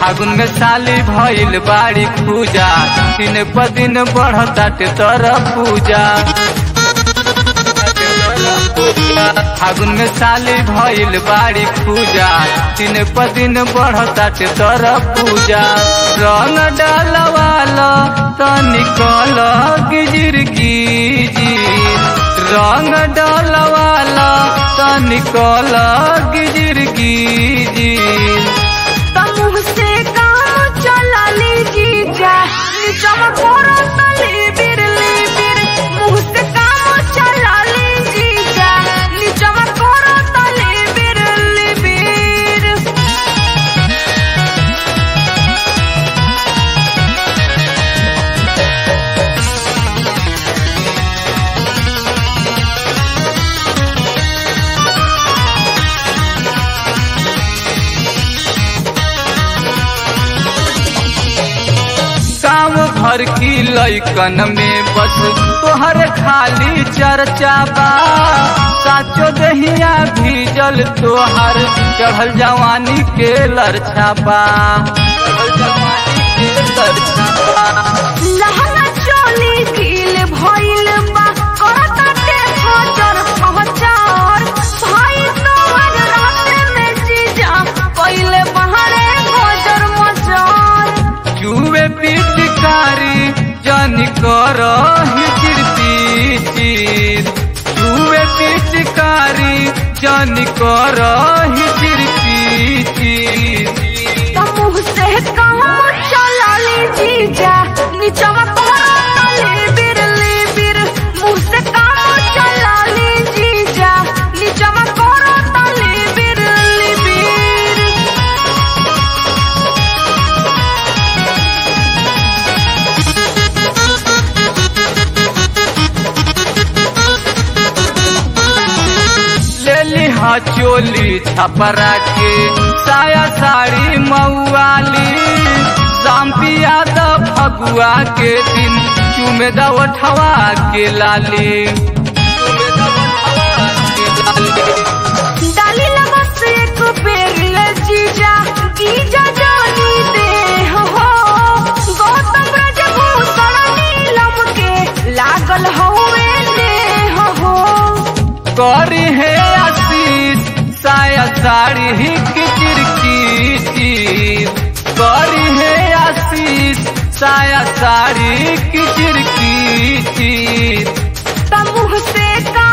फागुन में साली भइल बाड़ी पूजा, दिन प दिन बढ़ताटे तरफ पूजा। फागुन में साली भइल बाड़ी पूजा, दिन प दिन बढ़ताटे तरफ पूजा। रंग डालवाला तनी कल गिजिर गिजिर, रंग डालवाला तनी कल गिजिर गिजिर। मुँह से काम चला लीजिए चमकोर लिबिर लिबिर, मुँह से काम चला लीजिए चमकोर लिबिर लिबिर। गाँव भर की लइकन में बस तोहर खाली चर्चा बा। साचो दहिया भीजल तोहर चढ़ल जवानी के लरछा बा। लहंगा चोली ढील भइल बा, करताटे फजर फहचार। भाई तोहर रास्ते में जीजा पहिले बहरे फजर मजार। जुए पिचकारी जानी कर हिचिर पिचिर, जुए पिचकारी जानी कर हिचिर पिचिर। मुँह से काम चला लीजिए नीचवा लिबिर लिबिर, मुँह से काम चला लीजिए नीचवा लिबिर लिबिर। ले लिहा चोली छपरा के साया साड़ी मऊआली। शाम पिया द फगुआ के दिन चुमे द उठवा के लाली। डाली लगस एक बेर ले जीजा गीजा जानी दे हो। गौतम ब्रजभूषण नीलम के लागल हवे ने हो। करी है आशीष साया साड़ी ही किचिर किचिर, करी है आशीष साया साड़ी किचिर किचिर। मुँह से